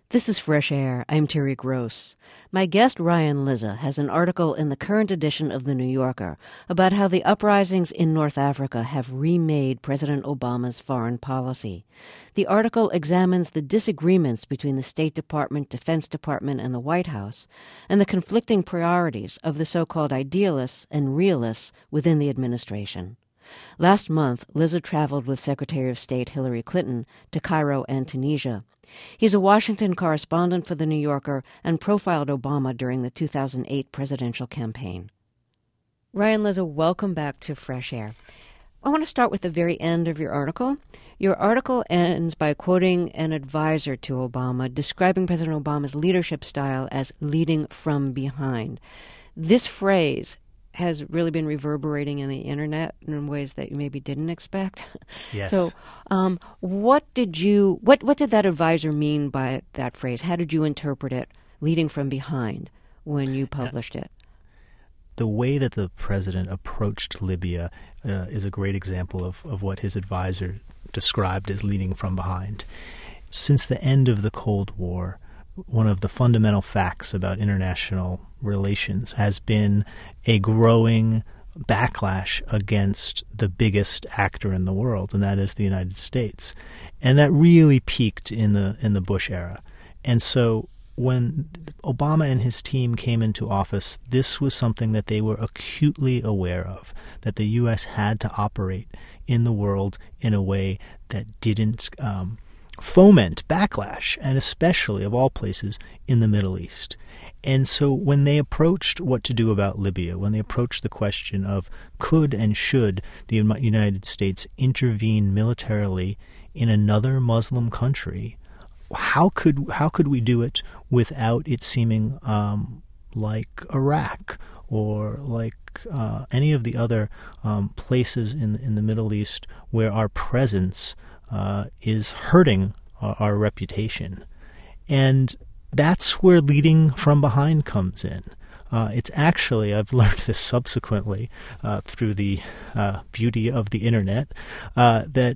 This is Fresh Air. I'm Terry Gross. My guest, Ryan Lizza, has an article in the current edition of The New Yorker about how the uprisings in North Africa have remade President Obama's foreign policy. The article examines the disagreements between the State Department, Defense Department, and the White House, and the conflicting priorities of the so-called idealists and realists within the administration. Last month, Lizza traveled with Secretary of State Hillary Clinton to Cairo and Tunisia. He's a Washington correspondent for The New Yorker and profiled Obama during the 2008 presidential campaign. Ryan Lizza, welcome back to Fresh Air. I want to start with the very end of your article. Your article ends by quoting an advisor to Obama, describing President Obama's leadership style as leading from behind. This phrase has really been reverberating in the internet in ways that you maybe didn't expect. Yes. So what did that advisor mean by that phrase? How did you interpret it, leading from behind, when you published it? The way that the president approached Libya is a great example of what his advisor described as leading from behind. Since the end of the Cold War, one of the fundamental facts about international relations has been a growing backlash against the biggest actor in the world, and that is the United States. And that really peaked in the Bush era. And so when Obama and his team came into office, this was something that they were acutely aware of, that the U.S. had to operate in the world in a way that didn't foment backlash, and especially, of all places, in the Middle East. And so when they approached what to do about Libya, when they approached the question of could and should the United States intervene militarily in another Muslim country, how could we do it without it seeming like Iraq or like any of the other places in the Middle East where our presence is hurting our reputation? And that's where leading from behind comes in. It's actually, I've learned this subsequently through the beauty of the internet, that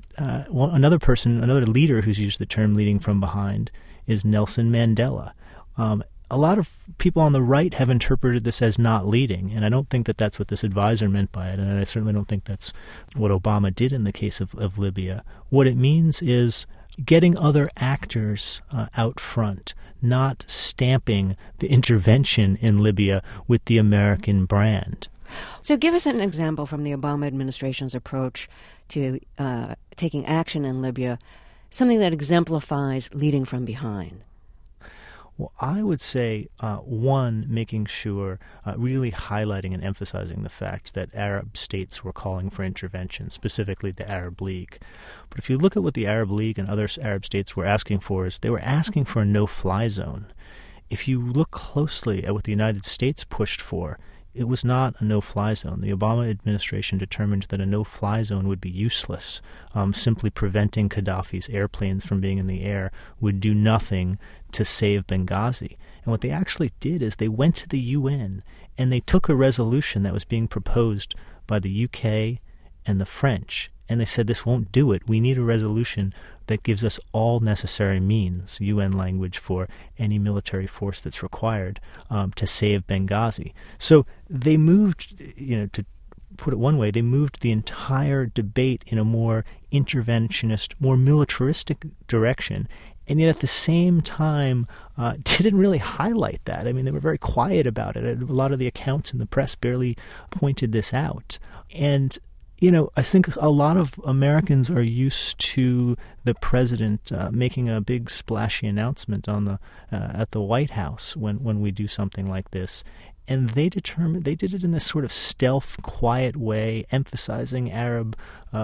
another leader who's used the term leading from behind is Nelson Mandela. A lot of people on the right have interpreted this as not leading, and I don't think that that's what this advisor meant by it, and I certainly don't think that's what Obama did in the case of Libya. What it means is getting other actors out front, not stamping the intervention in Libya with the American brand. So give us an example from the Obama administration's approach to taking action in Libya, something that exemplifies leading from behind. Well, I would say, one, making sure, really highlighting and emphasizing the fact that Arab states were calling for intervention, specifically the Arab League. But if you look at what the Arab League and other Arab states were asking for, is they were asking for a no-fly zone. If you look closely at what the United States pushed for, it was not a no-fly zone. The Obama administration determined that a no-fly zone would be useless. Simply preventing Gaddafi's airplanes from being in the air would do nothing to save Benghazi. And what they actually did is they went to the UN and they took a resolution that was being proposed by the UK and the French, and they said, this won't do it. We need a resolution that gives us all necessary means, UN language for any military force that's required to save Benghazi. So they moved, to put it one way, they moved the entire debate in a more interventionist, more militaristic direction, and yet at the same time didn't really highlight that. I mean, they were very quiet about it. A lot of the accounts in the press barely pointed this out. And I think a lot of Americans are used to the president making a big splashy announcement at the White House when we do something like this. And they did it in this sort of stealth, quiet way, emphasizing Arab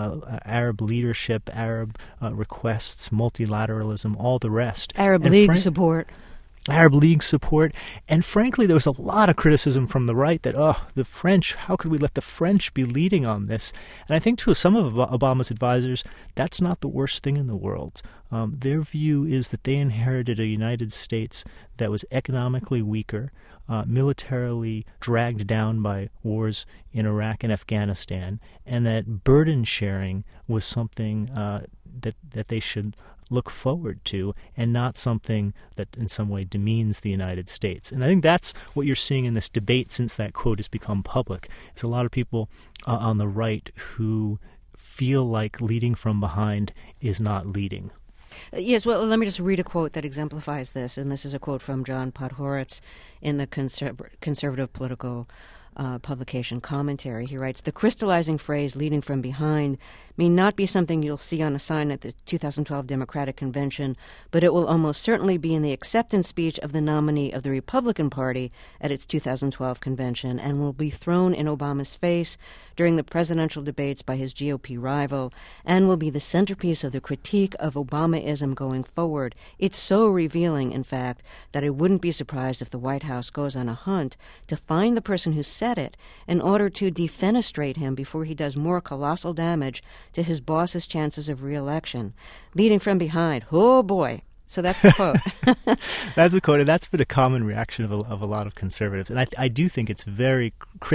leadership, Arab requests, multilateralism, all the rest. Arab League support. Arab League support. And frankly, there was a lot of criticism from the right that, the French, how could we let the French be leading on this? And I think to some of Obama's advisors, that's not the worst thing in the world. Their view is that they inherited a United States that was economically weaker, militarily dragged down by wars in Iraq and Afghanistan, and that burden sharing was something that they should look forward to, and not something that in some way demeans the United States. And I think that's what you're seeing in this debate since that quote has become public. It's a lot of people on the right who feel like leading from behind is not leading. Yes, well, let me just read a quote that exemplifies this, and this is a quote from John Podhoretz in the conservative political publication Commentary. He writes, "The crystallizing phrase leading from behind may not be something you'll see on a sign at the 2012 Democratic Convention, but it will almost certainly be in the acceptance speech of the nominee of the Republican Party at its 2012 convention, and will be thrown in Obama's face during the presidential debates by his GOP rival, and will be the centerpiece of the critique of Obamaism going forward. It's so revealing, in fact, that I wouldn't be surprised if the White House goes on a hunt to find the person who said it in order to defenestrate him before he does more colossal damage to his boss's chances of re-election. Leading from behind, oh boy." So that's the quote. That's a quote, and that's been a common reaction of a lot of conservatives. And I do think it's very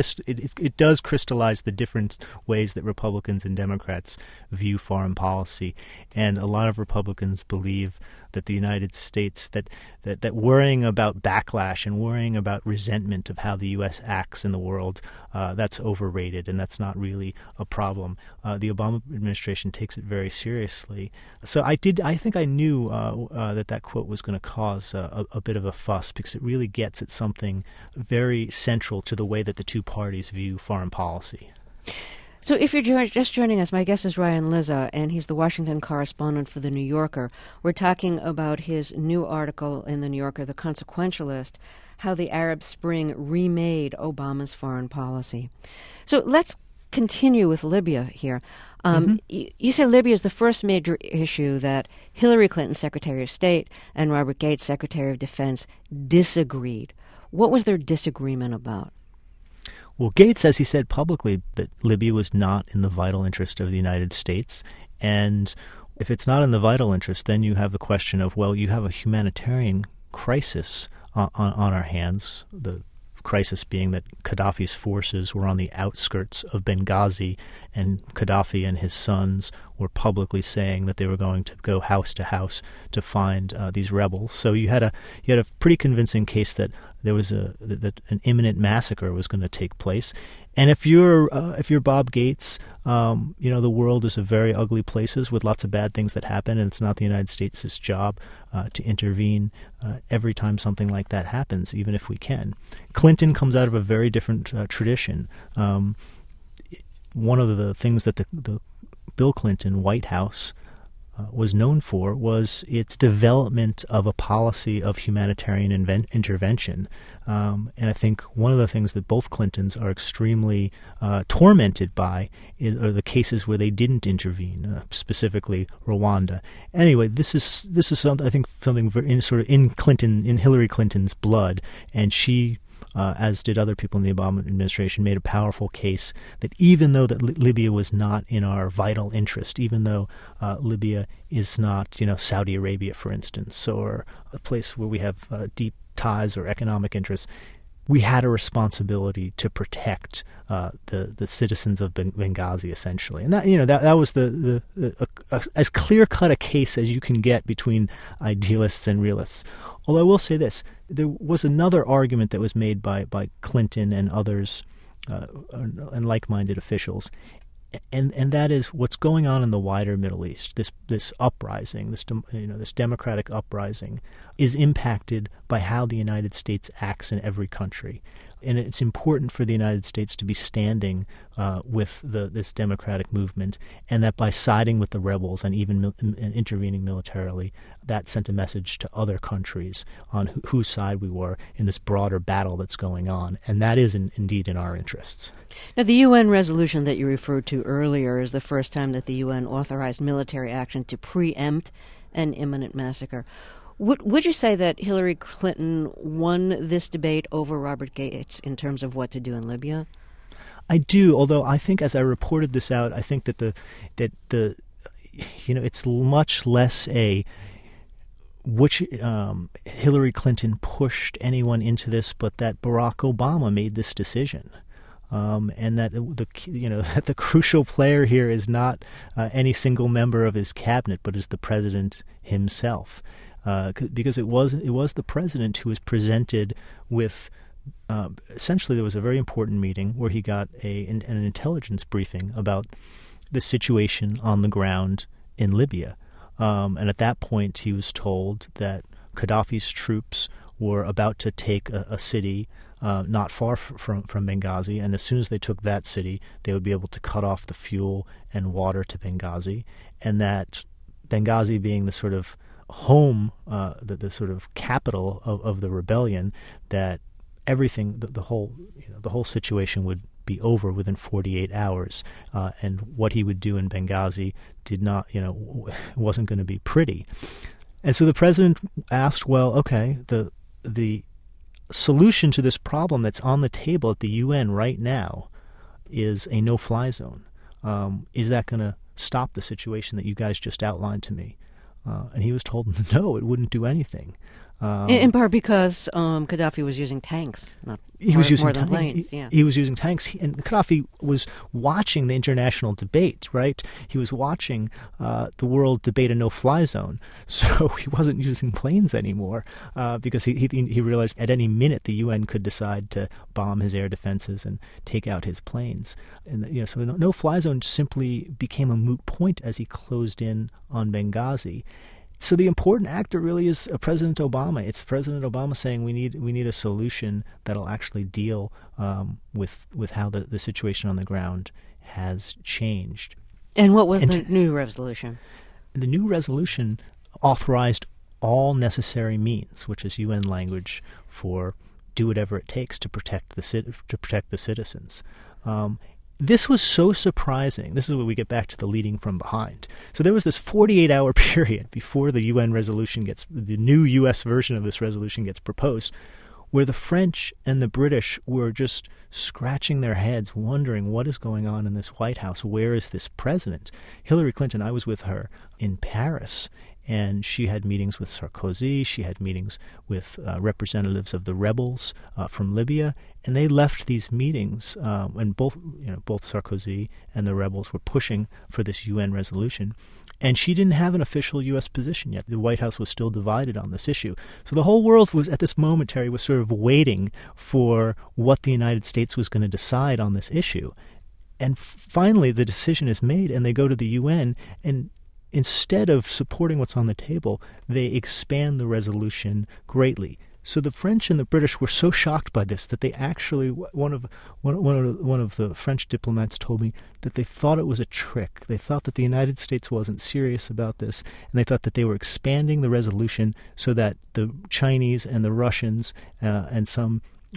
it does crystallize the different ways that Republicans and Democrats view foreign policy. And a lot of Republicans believe that the United States, that worrying about backlash and worrying about resentment of how the U.S. acts in the world, that's overrated, and that's not really a problem. The Obama administration takes it very seriously. So I think I knew that quote was going to cause a bit of a fuss, because it really gets at something very central to the way that the two parties view foreign policy. So if you're just joining us, my guest is Ryan Lizza, and he's the Washington correspondent for The New Yorker. We're talking about his new article in The New Yorker, The Consequentialist, How the Arab Spring Remade Obama's Foreign Policy. So let's continue with Libya here. You say Libya is the first major issue that Hillary Clinton, Secretary of State, and Robert Gates, Secretary of Defense, disagreed. What was their disagreement about? Well, Gates, as he said publicly, that Libya was not in the vital interest of the United States. And if it's not in the vital interest, then you have the question of, well, you have a humanitarian crisis on our hands, the crisis being that Gaddafi's forces were on the outskirts of Benghazi, and Gaddafi and his sons were publicly saying that they were going to go house to house to find these rebels. So you had a pretty convincing case that there was that an imminent massacre was going to take place. And if you're Bob Gates, the world is a very ugly place with lots of bad things that happen, and it's not the United States' job to intervene every time something like that happens, even if we can. Clinton comes out of a very different tradition. One of the things that the Bill Clinton White House was known for was its development of a policy of humanitarian intervention. And I think one of the things that both Clintons are extremely tormented by are the cases where they didn't intervene, specifically Rwanda. Anyway, this is something, I think, something very in Hillary Clinton's blood, and she, as did other people in the Obama administration, made a powerful case that even though that Libya was not in our vital interest, even though Libya is not, Saudi Arabia, for instance, or a place where we have deep ties or economic interests, we had a responsibility to protect the citizens of Benghazi, essentially, and that was the as clear cut a case as you can get between idealists and realists. Although I will say this, there was another argument that was made by Clinton and others and like-minded officials, and that is what's going on in the wider Middle East. This uprising, this democratic uprising, is impacted by how the United States acts in every country. And it's important for the United States to be standing with this democratic movement, and that by siding with the rebels and even intervening militarily, that sent a message to other countries on whose side we were in this broader battle that's going on. And that is indeed in our interests. Now, the UN resolution that you referred to earlier is the first time that the UN authorized military action to preempt an imminent massacre. Would you say that Hillary Clinton won this debate over Robert Gates in terms of what to do in Libya? I do, although I think, as I reported this out, I think that it's much less which Hillary Clinton pushed anyone into this, but that Barack Obama made this decision. and that that the crucial player here is not any single member of his cabinet, but is the president himself, because it was the president who was presented with. Essentially, there was a very important meeting where he got an intelligence briefing about the situation on the ground in Libya. And at that point, he was told that Gaddafi's troops were about to take a city not far from Benghazi, and as soon as they took that city, they would be able to cut off the fuel and water to Benghazi, and that Benghazi being the sort of home, the sort of capital of the rebellion, that everything, the whole situation would be over within 48 hours, and what he would do in Benghazi wasn't going to be pretty. And so the president asked, well, okay, the solution to this problem that's on the table at the UN right now is a no-fly zone. Is that going to stop the situation that you guys just outlined to me? And he was told, no, it wouldn't do anything. In part because Gaddafi was using tanks, more than planes. He was using tanks, and Gaddafi was watching the international debate, right? He was watching the world debate a no-fly zone, so he wasn't using planes anymore because he realized at any minute the UN could decide to bomb his air defenses and take out his planes. And so the no-fly zone simply became a moot point as he closed in on Benghazi. So the important actor really is President Obama. It's President Obama saying we need a solution that'll actually deal with how the situation on the ground has changed. And what was the new resolution? The new resolution authorized all necessary means, which is UN language for do whatever it takes to protect the citizens. This was so surprising. This is where we get back to the leading from behind. So there was this 48-hour period before the UN resolution the new U.S. version of this resolution gets proposed, where the French and the British were just scratching their heads, wondering what is going on in this White House. Where is this president? Hillary Clinton, I was with her in Paris, and she had meetings with Sarkozy. She had meetings with representatives of the rebels from Libya, and they left these meetings, and both Sarkozy and the rebels were pushing for this UN resolution. And she didn't have an official U.S. position yet. The White House was still divided on this issue. So the whole world was, at this moment, Terry, was sort of waiting for what the United States was going to decide on this issue. And finally, the decision is made, and they go to the UN, and instead of supporting what's on the table, they expand the resolution greatly. So the French and the British were so shocked by this that they actually, one of the French diplomats told me that they thought it was a trick. They thought that the United States wasn't serious about this, and they thought that they were expanding the resolution so that the Chinese and the Russians and some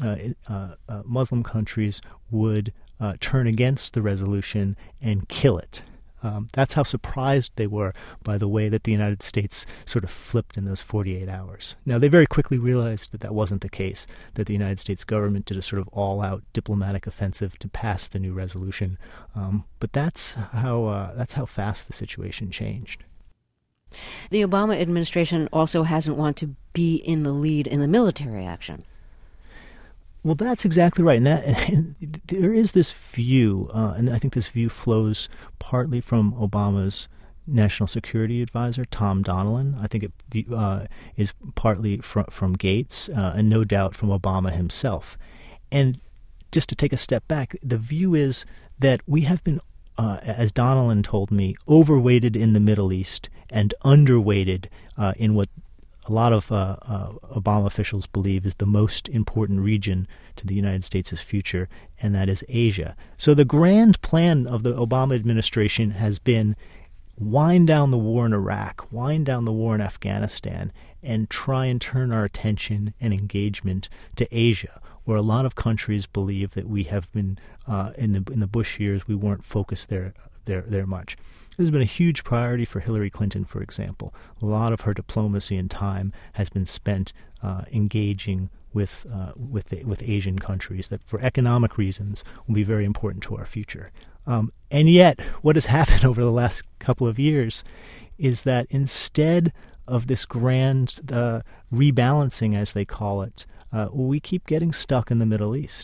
Muslim countries would turn against the resolution and kill it. That's how surprised they were by the way that the United States sort of flipped in those 48 hours. Now, they very quickly realized that that wasn't the case, that the United States government did a sort of all-out diplomatic offensive to pass the new resolution. But that's how fast the situation changed. The Obama administration also hasn't wanted to be in the lead in the military action. Well, that's exactly right. And there is this view, and I think this view flows partly from Obama's national security advisor, Tom Donilon. I think it is partly from Gates, and no doubt from Obama himself. And just to take a step back, the view is that we have been, as Donilon told me, overweighted in the Middle East and underweighted in what a lot of Obama officials believe is the most important region to the United States' future, and that is Asia. So the grand plan of the Obama administration has been wind down the war in Iraq, wind down the war in Afghanistan, and try and turn our attention and engagement to Asia, where a lot of countries believe that we have been, in the Bush years, we weren't focused there much. This has been a huge priority for Hillary Clinton, for example. A lot of her diplomacy and time has been spent engaging with Asian countries that, for economic reasons, will be very important to our future. And yet, what has happened over the last couple of years is that instead of this grand rebalancing, as they call it, we keep getting stuck in the Middle East.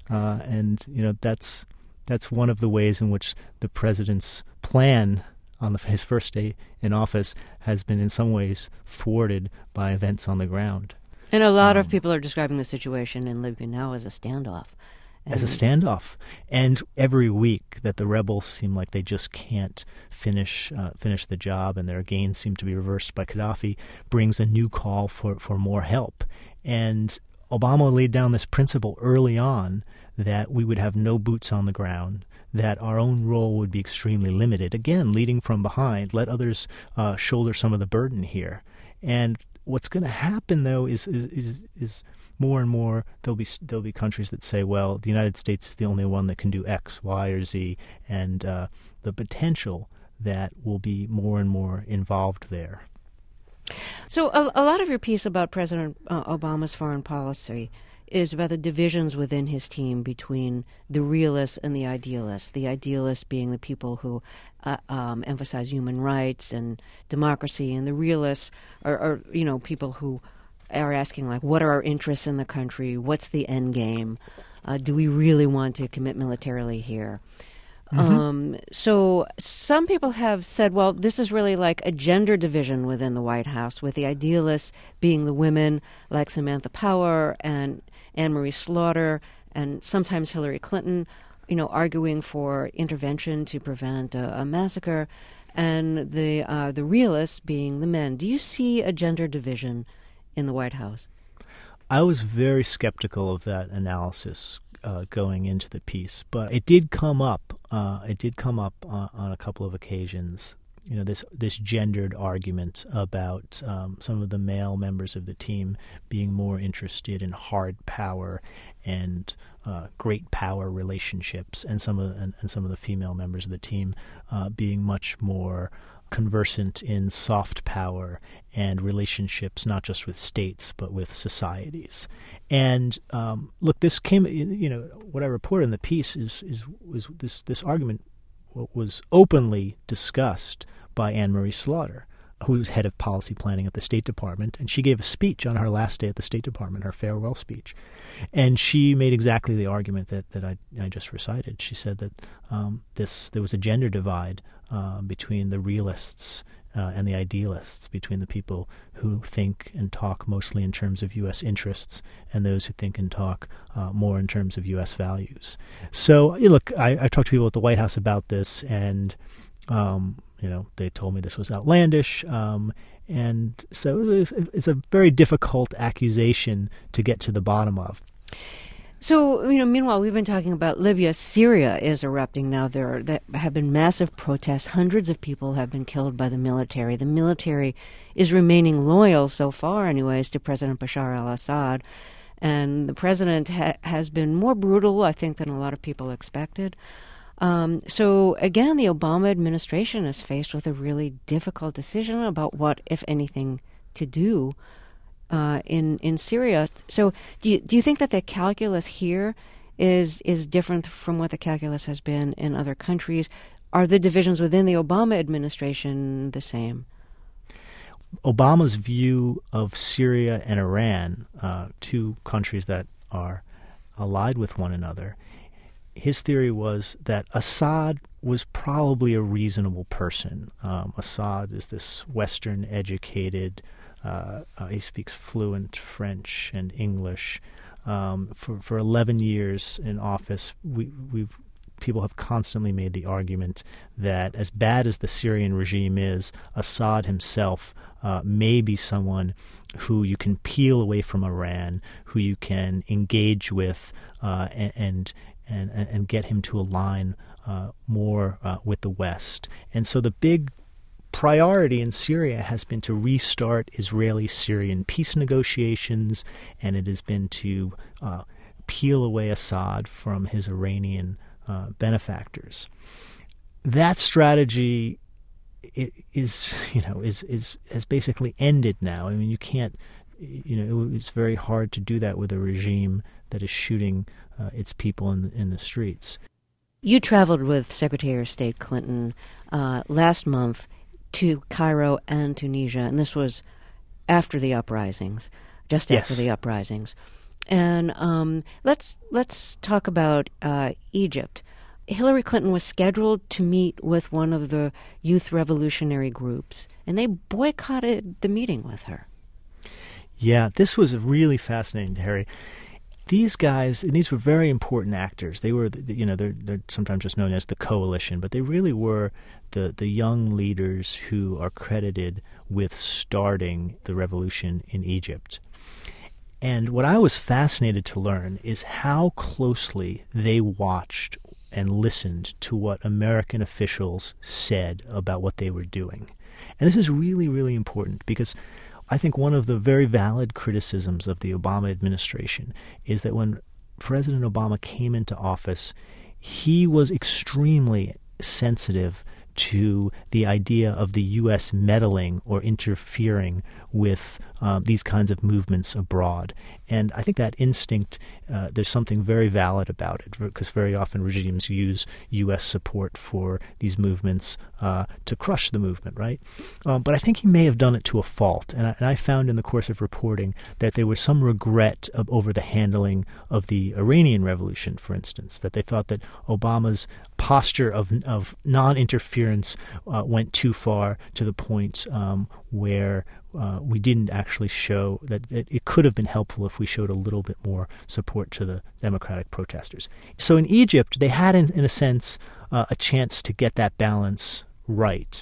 And that's one of the ways in which the president's plan on his first day in office has been in some ways thwarted by events on the ground. And a lot of people are describing the situation in Libya now as a standoff. And every week that the rebels seem like they just can't finish the job, and their gains seem to be reversed by Gaddafi, brings a new call for more help. And Obama laid down this principle early on that we would have no boots on the ground, that our own role would be extremely limited. Again, leading from behind, let others shoulder some of the burden here. And what's going to happen, though, is more and more there'll be countries that say, well, the United States is the only one that can do X, Y, or Z, and the potential that will be more and more involved there. So a lot of your piece about President Obama's foreign policy is about the divisions within his team between the realists and the idealists. The idealists being the people who emphasize human rights and democracy, and the realists are people who are asking, like, what are our interests in the country? What's the end game? Do we really want to commit militarily here? Mm-hmm. So some people have said, well, this is really like a gender division within the White House, with the idealists being the women like Samantha Power and Anne-Marie Slaughter, and sometimes Hillary Clinton, arguing for intervention to prevent a massacre, and the realists being the men. Do you see a gender division in the White House? I was very skeptical of that analysis going into the piece, but it did come up. On a couple of occasions. This gendered argument about some of the male members of the team being more interested in hard power and great power relationships, and some of the female members of the team being much more conversant in soft power and relationships, not just with states but with societies. And look, this came. What I report in the piece was this argument was openly discussed by Anne-Marie Slaughter, who was head of policy planning at the State Department, and she gave a speech on her last day at the State Department, her farewell speech, and she made exactly the argument that I just recited. She said that there was a gender divide between the realists and the idealists, between the people who think and talk mostly in terms of U.S. interests and those who think and talk more in terms of U.S. values. So, look, I talked to people at the White House about this, and they told me this was outlandish, and so it's a very difficult accusation to get to the bottom of. So, meanwhile, we've been talking about Libya. Syria is erupting now. There have been massive protests. Hundreds of people have been killed by the military. The military is remaining loyal, so far anyways, to President Bashar al-Assad. And the president has been more brutal, I think, than a lot of people expected. So, again, the Obama administration is faced with a really difficult decision about what, if anything, to do in Syria. So do you think that the calculus here is different from what the calculus has been in other countries? Are the divisions within the Obama administration the same? Obama's view of Syria and Iran, two countries that are allied with one another, his theory was that Assad was probably a reasonable person. Assad is this Western-educated, he speaks fluent French and English. For 11 years in office, people have constantly made the argument that as bad as the Syrian regime is, Assad himself may be someone who you can peel away from Iran, who you can engage with, and get him to align more with the West. And so the big priority in Syria has been to restart Israeli-Syrian peace negotiations, and it has been to peel away Assad from his Iranian benefactors. That strategy has basically ended now. I mean, you can't. It's very hard to do that with a regime that is shooting its people in the streets. You traveled with Secretary of State Clinton last month to Cairo and Tunisia, and this was after the uprisings, just after the uprisings. And let's talk about Egypt. Hillary Clinton was scheduled to meet with one of the youth revolutionary groups, and they boycotted the meeting with her. Yeah, this was really fascinating, Harry. These guys, and these were very important actors. They were, they're sometimes just known as the coalition, but they really were the young leaders who are credited with starting the revolution in Egypt. And what I was fascinated to learn is how closely they watched and listened to what American officials said about what they were doing. And this is really, really important because I think one of the very valid criticisms of the Obama administration is that when President Obama came into office, he was extremely sensitive to the idea of the U.S. meddling or interfering with these kinds of movements abroad. And I think that instinct, there's something very valid about it, because very often regimes use U.S. support for these movements to crush the movement, right? But I think he may have done it to a fault. And I found in the course of reporting that there was some regret over the handling of the Iranian Revolution, for instance, that they thought that Obama's posture of non-interference went too far, to the point where we didn't actually show that it could have been helpful if we showed a little bit more support to the democratic protesters. So in Egypt, they had, in a sense, a chance to get that balance right.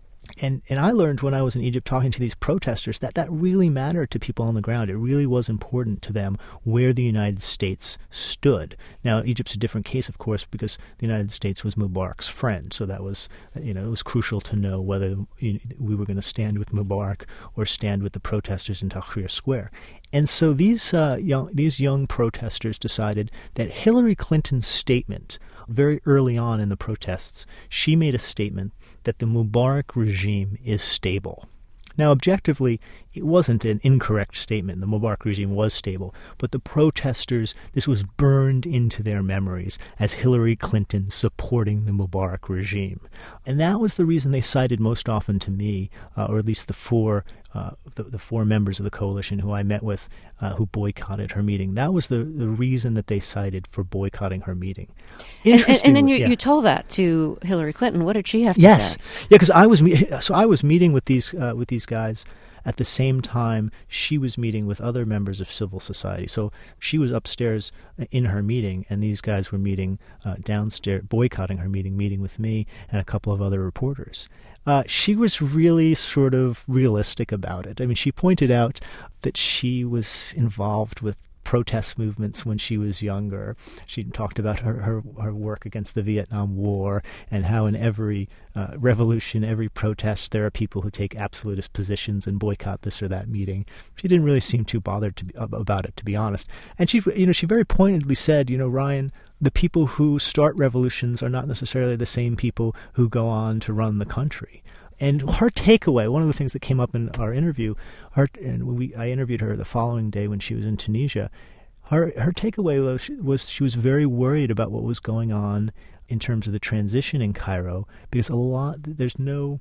And I learned when I was in Egypt talking to these protesters that really mattered to people on the ground. It really was important to them where the United States stood. Now, Egypt's a different case, of course, because the United States was Mubarak's friend. So that was, it was crucial to know whether we were going to stand with Mubarak or stand with the protesters in Tahrir Square. And so these young protesters decided that Hillary Clinton's statement, very early on in the protests, she made a statement that the Mubarak regime is stable. Now, objectively, it wasn't an incorrect statement. The Mubarak regime was stable, but the protesters, this was burned into their memories as Hillary Clinton supporting the Mubarak regime. And that was the reason they cited most often to me, or at least the four members of the coalition who I met with who boycotted her meeting. That was the reason that they cited for boycotting her meeting. And then you told that to Hillary Clinton. What did she have to say? Yes, yeah, because I was meeting with these guys at the same time she was meeting with other members of civil society. So she was upstairs in her meeting, and these guys were meeting downstairs, boycotting her meeting with me and a couple of other reporters. She was really sort of realistic about it. I mean, she pointed out that she was involved with protest movements when she was younger. She talked about her work against the Vietnam War and how in every revolution, every protest, there are people who take absolutist positions and boycott this or that meeting. She didn't really seem too bothered about it, to be honest. And she very pointedly said, Ryan, the people who start revolutions are not necessarily the same people who go on to run the country. And her takeaway, one of the things that came up in our interview, I interviewed her the following day when she was in Tunisia. Her takeaway was she was very worried about what was going on in terms of the transition in Cairo, because there's no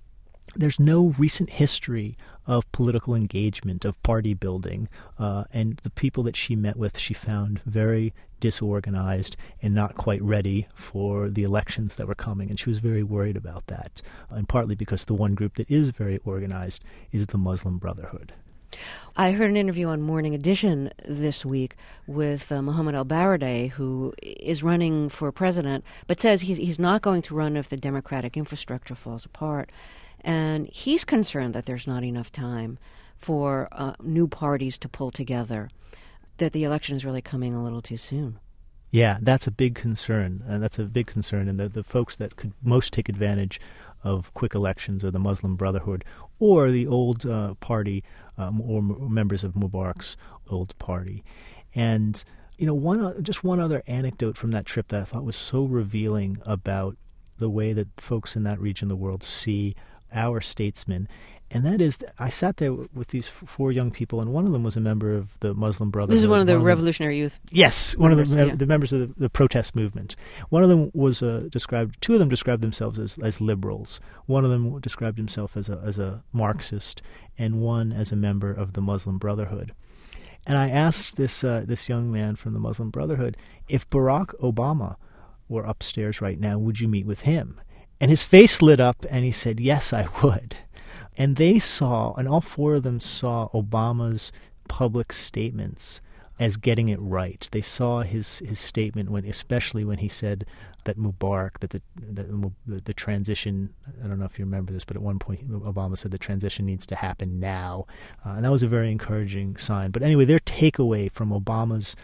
recent history of political engagement, of party building, and the people that she met with, she found very disorganized and not quite ready for the elections that were coming, and she was very worried about that, and partly because the one group that is very organized is the Muslim Brotherhood. I heard an interview on Morning Edition this week with Mohammed El-Baradei, who is running for president, but says he's not going to run if the democratic infrastructure falls apart. And he's concerned that there's not enough time for new parties to pull together, that the election is really coming a little too soon. Yeah, that's a big concern. And the folks that could most take advantage of quick elections are the Muslim Brotherhood or the old party or members of Mubarak's old party. And, one other anecdote from that trip that I thought was so revealing about the way that folks in that region of the world see our statesmen, and that is, I sat there with these four young people, and one of them was a member of the Muslim Brotherhood. This is one of the revolutionary youth. Yes, one of the members of the protest movement. One of them was described. Two of them described themselves as liberals. One of them described himself as a Marxist, and one as a member of the Muslim Brotherhood. And I asked this young man from the Muslim Brotherhood, if Barack Obama were upstairs right now, would you meet with him? And his face lit up, and he said, yes, I would. And they saw, and all four of them saw Obama's public statements as getting it right. They saw his statement, especially when he said that Mubarak, that the transition, I don't know if you remember this, but at one point Obama said the transition needs to happen now. And that was a very encouraging sign. But anyway, their takeaway from Obama's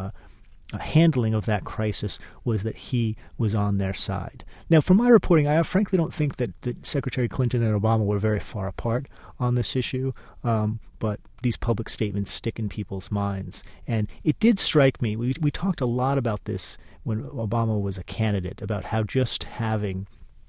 handling of that crisis was that he was on their side. Now, from my reporting, I frankly don't think that Secretary Clinton and Obama were very far apart on this issue, but these public statements stick in people's minds. And it did strike me, we talked a lot about this when Obama was a candidate, about how just having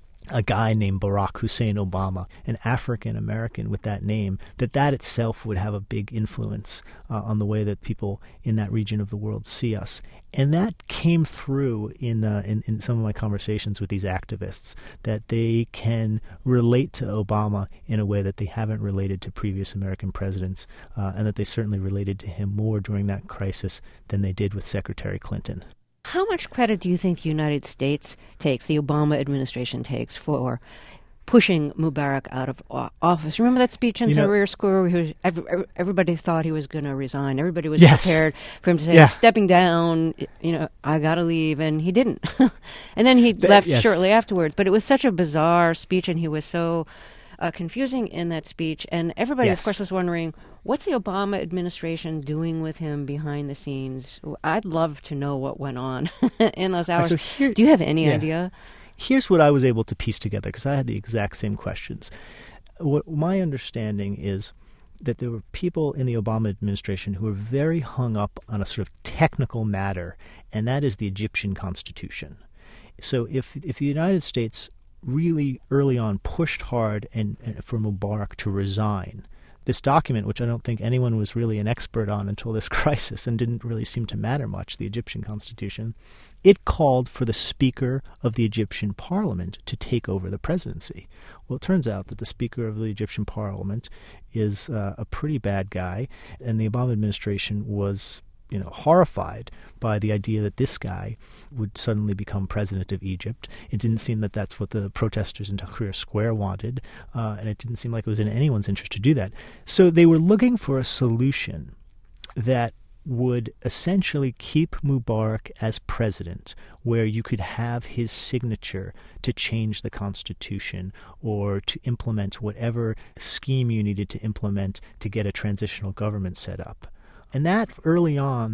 a guy named Barack Hussein Obama, an African American with that name, that itself would have a big influence on the way that people in that region of the world see us. And that came through in some of my conversations with these activists, that they can relate to Obama in a way that they haven't related to previous American presidents, and that they certainly related to him more during that crisis than they did with Secretary Clinton. How much credit do you think the United States takes, the Obama administration takes, for pushing Mubarak out of office? Remember that speech in Tahrir Square where everybody thought he was going to resign. Everybody was prepared for him to say, stepping down, I got to leave, and he didn't. And then he left shortly afterwards. But it was such a bizarre speech, and he was so confusing in that speech. And everybody, of course, was wondering, what's the Obama administration doing with him behind the scenes? I'd love to know what went on in those hours. Do you have any idea? Here's what I was able to piece together, because I had the exact same questions. What my understanding is that there were people in the Obama administration who were very hung up on a sort of technical matter, and that is the Egyptian constitution. So if the United States really early on pushed hard and for Mubarak to resign, this document, which I don't think anyone was really an expert on until this crisis and didn't really seem to matter much, the Egyptian constitution, it called for the Speaker of the Egyptian Parliament to take over the presidency. Well, it turns out that the Speaker of the Egyptian Parliament is a pretty bad guy, and the Obama administration was horrified by the idea that this guy would suddenly become president of Egypt. It didn't seem that that's what the protesters in Tahrir Square wanted, and it didn't seem like it was in anyone's interest to do that. So they were looking for a solution that would essentially keep Mubarak as president, where you could have his signature to change the constitution or to implement whatever scheme you needed to implement to get a transitional government set up. And that early on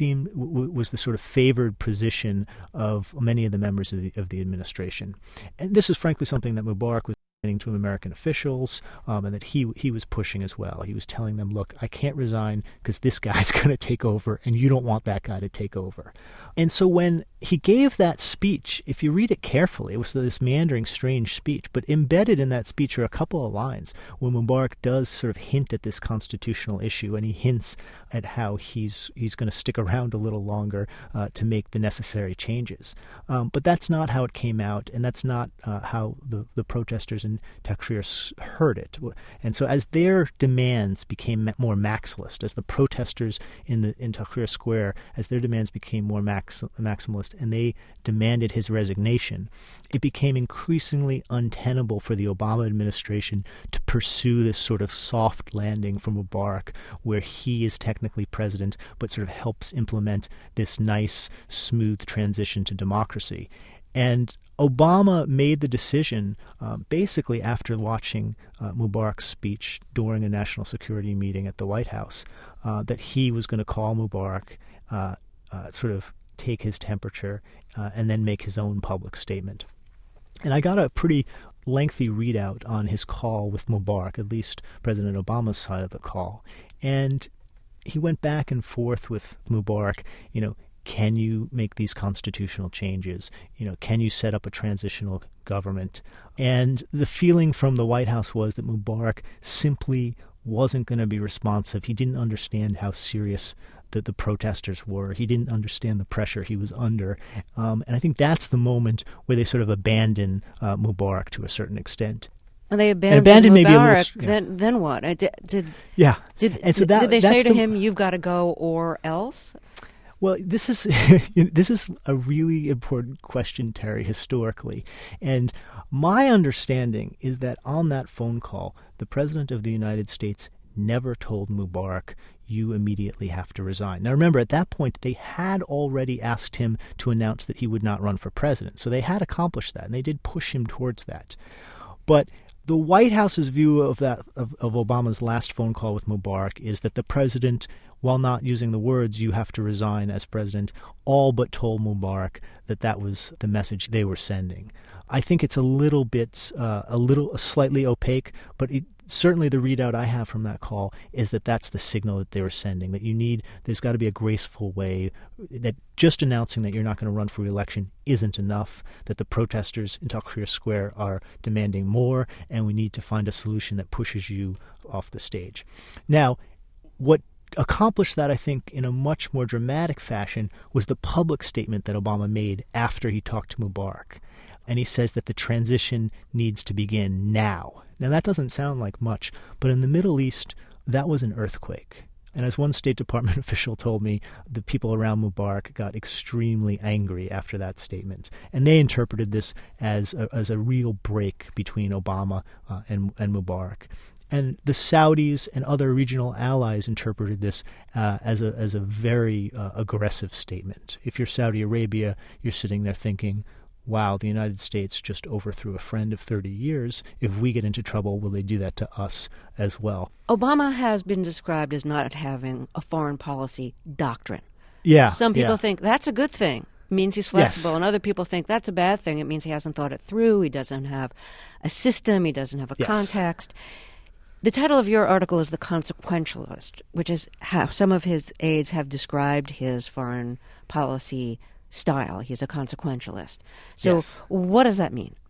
was the sort of favored position of many of the members of the administration. And this is frankly something that Mubarak was saying to American officials, and that he was pushing as well. He was telling them, look, I can't resign because this guy's going to take over, and you don't want that guy to take over. And so when he gave that speech, if you read it carefully, it was this meandering, strange speech, but embedded in that speech are a couple of lines where Mubarak does sort of hint at this constitutional issue, and he hints at how he's going to stick around a little longer to make the necessary changes. But that's not how it came out, and that's not how the protesters in Tahrir heard it. And so as their demands became more maximalist, as the protesters in Tahrir Square, as their demands became more maximalist, and they demanded his resignation, it became increasingly untenable for the Obama administration to pursue this sort of soft landing for Mubarak, where he is technically president, but sort of helps implement this nice, smooth transition to democracy. And Obama made the decision, basically after watching Mubarak's speech during a national security meeting at the White House, that he was going to call Mubarak, sort of take his temperature, and then make his own public statement. And I got a pretty lengthy readout on his call with Mubarak, at least President Obama's side of the call. And he went back and forth with Mubarak, can you make these constitutional changes? Can you set up a transitional government? And the feeling from the White House was that Mubarak simply wasn't going to be responsive. He didn't understand how serious the protesters were. He didn't understand the pressure he was under. And I think that's the moment where they sort of abandon Mubarak to a certain extent. When they abandoned Mubarak, then what? Did they say to him, "You've got to go or else"? Well, this is a really important question, Terry, historically. And my understanding is that on that phone call, the President of the United States never told Mubarak, "You immediately have to resign." Now remember, at that point, they had already asked him to announce that he would not run for president. So they had accomplished that, and they did push him towards that. But the White House's view of Obama's last phone call with Mubarak is that the president, while not using the words "you have to resign" as president, all but told Mubarak that was the message they were sending. I think it's a little bit, slightly opaque, but certainly the readout I have from that call is that that's the signal that they were sending, that there's got to be a graceful way, that just announcing that you're not going to run for re-election isn't enough, that the protesters in Tahrir Square are demanding more, and we need to find a solution that pushes you off the stage. Now, what accomplished that, I think, in a much more dramatic fashion was the public statement that Obama made after he talked to Mubarak. And he says that the transition needs to begin now. Now, that doesn't sound like much, but in the Middle East, that was an earthquake. And as one State Department official told me, the people around Mubarak got extremely angry after that statement. And they interpreted this as a real break between Obama and Mubarak. And the Saudis and other regional allies interpreted this as a very aggressive statement. If you're Saudi Arabia, you're sitting there thinking, wow, the United States just overthrew a friend of 30 years. If we get into trouble, will they do that to us as well? Obama has been described as not having a foreign policy doctrine. Yeah. Some people think that's a good thing. It means he's flexible. Yes. And other people think that's a bad thing. It means he hasn't thought it through. He doesn't have a system. He doesn't have a context. The title of your article is The Consequentialist, which is how some of his aides have described his foreign policy style. He's a consequentialist. So what does that mean?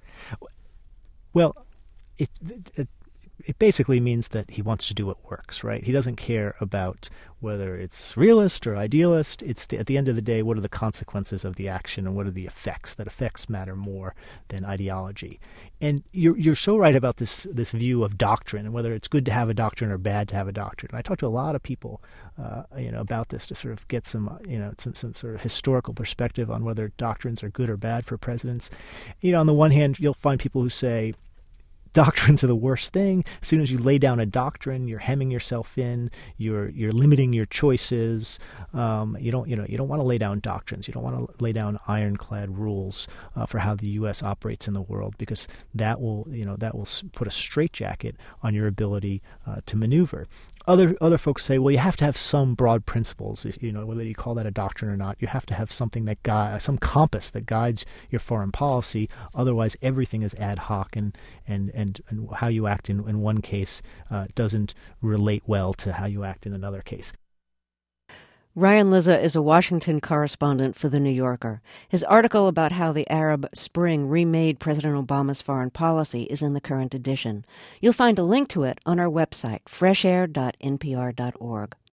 Well, it basically means that he wants to do what works, right? He doesn't care about whether it's realist or idealist. It's at the end of the day, what are the consequences of the action and what are the effects? That effects matter more than ideology. And you're so right about this view of doctrine and whether it's good to have a doctrine or bad to have a doctrine. And I talked to a lot of people, about this to sort of get some sort of historical perspective on whether doctrines are good or bad for presidents. On the one hand, you'll find people who say, doctrines are the worst thing. As soon as you lay down a doctrine, you're hemming yourself in. You're limiting your choices. You don't want to lay down doctrines. You don't want to lay down ironclad rules for how the U.S. operates in the world, because that will put a straitjacket on your ability to maneuver. Other folks say, well, you have to have some broad principles. Whether you call that a doctrine or not, you have to have something that some compass that guides your foreign policy. Otherwise, everything is ad hoc, and how you act in one case doesn't relate well to how you act in another case. Ryan Lizza is a Washington correspondent for The New Yorker. His article about how the Arab Spring remade President Obama's foreign policy is in the current edition. You'll find a link to it on our website, freshair.npr.org.